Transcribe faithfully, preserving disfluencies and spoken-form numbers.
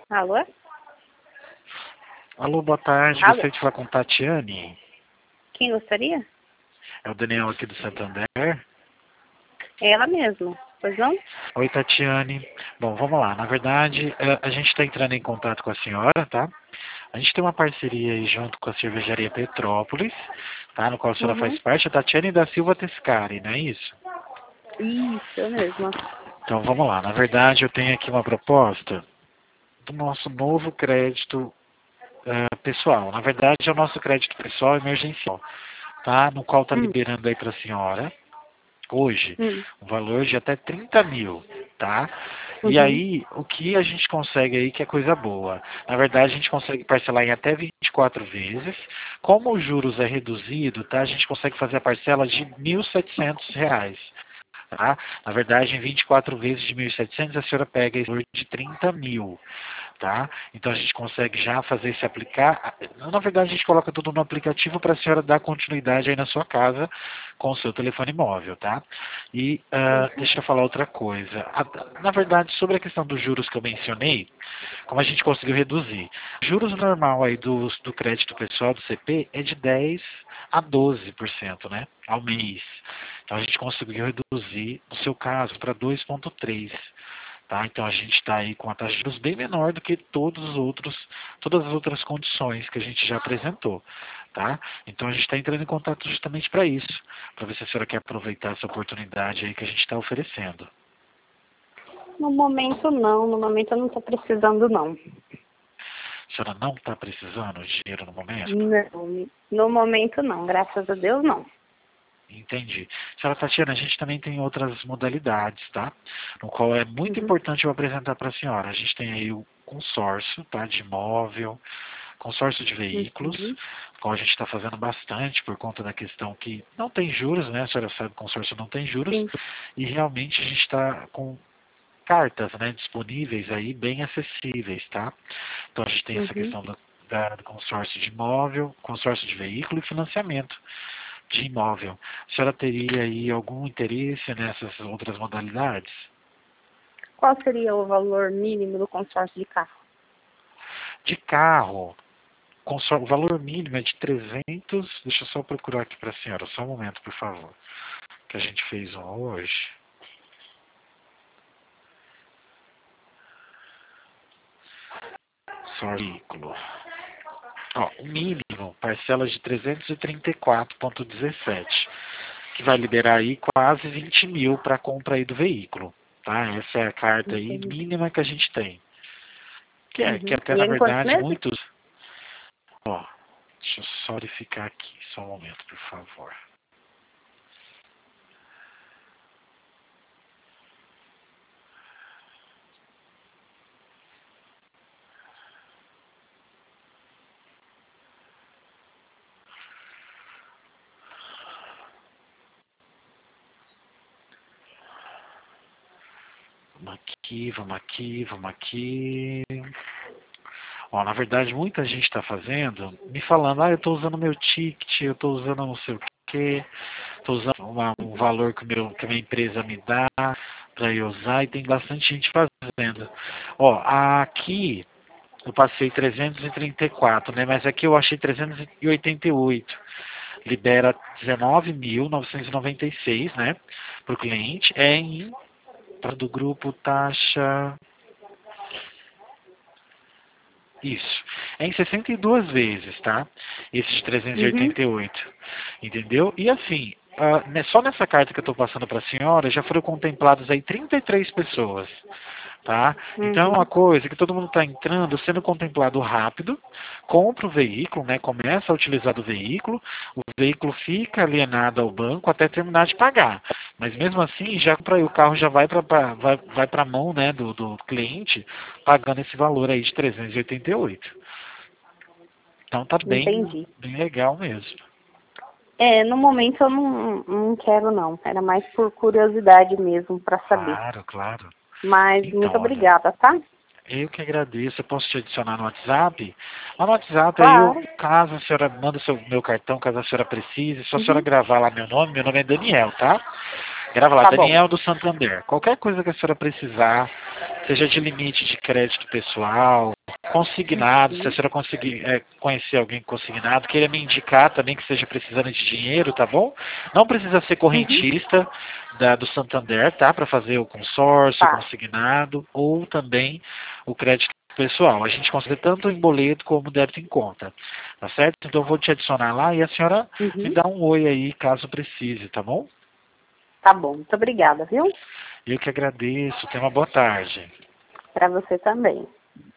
Alô? Alô, boa tarde. Alô? Gostaria de falar com Tatiane. Quem gostaria? É o Daniel aqui do Santander. É ela mesma. Pois não? Oi, Tatiane. Bom, vamos lá. Na verdade, eh, a gente está entrando em contato com a senhora, tá? A gente tem uma parceria aí junto com a cervejaria Petrópolis, tá? No qual a senhora faz Uhum. parte, a Tatiane da Silva Tescari, não é isso? Isso, eu mesma. Então, vamos lá. Na verdade, eu tenho aqui uma proposta do nosso novo crédito eh, pessoal. Na verdade, é o nosso crédito pessoal emergencial, tá? No qual está Hum, liberando aí para a senhora hoje hum, um valor de até trinta mil, tá? E uhum. aí, o que a gente consegue aí que é coisa boa? Na verdade, a gente consegue parcelar em até vinte e quatro vezes. Como os juros é reduzido, tá? A gente consegue fazer a parcela de mil e setecentos reais. Tá? Na verdade, em vinte e quatro vezes de mil e setecentos, a senhora pega esse valor de trinta mil. Tá? Então a gente consegue já fazer esse aplicar. Na verdade, a gente coloca tudo no aplicativo para a senhora dar continuidade aí na sua casa com o seu telefone móvel, tá? E ah, deixa eu falar outra coisa. A- Na verdade, sobre a questão dos juros que eu mencionei, como a gente conseguiu reduzir. Juros normal aí do, do crédito pessoal do C P é de dez a doze por cento, né? Ao mês. Então a gente conseguiu reduzir, no seu caso, para dois vírgula três. Tá? Então a gente está aí com uma taxa de juros bem menor do que todos os outros, todas as outras condições que a gente já apresentou. Tá? Então a gente está entrando em contato justamente para isso, para ver se a senhora quer aproveitar essa oportunidade aí que a gente está oferecendo. No momento não, no momento eu não estou precisando não. A senhora não está precisando de dinheiro no momento? Não, no momento não, graças a Deus não. Entendi. Senhora Tatiana, a gente também tem outras modalidades, tá? No qual é muito Uhum. importante eu apresentar para a senhora. A gente tem aí o consórcio, tá? De imóvel, consórcio de veículos, Uhum. qual a gente está fazendo bastante por conta da questão que não tem juros, né? A senhora sabe que o consórcio não tem juros, Sim. e realmente a gente está com cartas, né, disponíveis aí bem acessíveis, tá? Então a gente tem essa Uhum. questão do, da, do consórcio de imóvel, consórcio de veículo e financiamento de imóvel. A senhora teria aí algum interesse nessas outras modalidades? Qual seria o valor mínimo do consórcio de carro? De carro, consor- o valor mínimo é de trezentos. Deixa eu só procurar aqui para a senhora, só um momento, por favor. Que a gente fez um hoje. Só veículo. Ó, o mínimo, parcela de trezentos e trinta e quatro vírgula dezessete, que vai liberar aí quase vinte mil para compra aí do veículo, tá? Essa é a carta aí Entendi. mínima que a gente tem. Que é, que Uhum. até E na é em quantos verdade meses? muitos. Ó, deixa eu só verificar aqui, só um momento, por favor. Vamos aqui, vamos aqui, vamos aqui. Ó, na verdade, muita gente está fazendo, me falando, ah, eu estou usando meu ticket, eu estou usando não sei o quê, estou usando uma- um valor que, o meu, que a minha empresa me dá para eu usar, e tem bastante gente fazendo. Ó, aqui eu passei trezentos e trinta e quatro, né? Mas aqui eu achei trezentos e oitenta e oito. Libera dezenove mil novecentos e noventa e seis, né? Para o cliente. É em do grupo taxa. Isso. É em sessenta e duas vezes, tá? Esse de trezentos e Uhum. oitenta e oito. Entendeu? E assim, ah, né, só nessa carta que eu estou passando para a senhora, já foram contempladas aí trinta e três pessoas. Tá? Então é Uhum. uma coisa que todo mundo está entrando, sendo contemplado rápido, compra o veículo, né? Começa a utilizar do veículo, o veículo fica alienado ao banco até terminar de pagar. Mas mesmo assim, já compra aí, o carro já vai para vai, vai a mão, né, do, do cliente, pagando esse valor aí de trezentos e oitenta e oito. Então tá bem, Entendi. bem legal mesmo. É, no momento eu não, não quero não. Era mais por curiosidade mesmo, para saber. Claro, claro. Mas Então, muito olha, obrigada, tá? eu que agradeço. Eu posso te adicionar no WhatsApp? Lá no WhatsApp, aí eu, Claro. caso a senhora manda o seu, meu cartão, caso a senhora precise, só a senhora Uhum. gravar lá meu nome. Meu nome é Daniel, tá? Grava lá, Tá Daniel bom. do Santander. Qualquer coisa que a senhora precisar, seja de limite de crédito pessoal, consignado, se a Uhum. senhora conseguir é, conhecer alguém consignado, queira me indicar também que esteja precisando de dinheiro, tá bom? Não precisa ser Uhum. correntista da, do Santander, tá? Para fazer o consórcio, Tá. consignado, ou também o crédito pessoal. A gente consegue tanto em boleto como débito em conta, tá certo? Então eu vou te adicionar lá e a senhora me Uhum. dá um oi aí caso precise, tá bom? Tá bom. Muito obrigada, viu? Eu que agradeço. Tenha uma boa tarde. Para você também.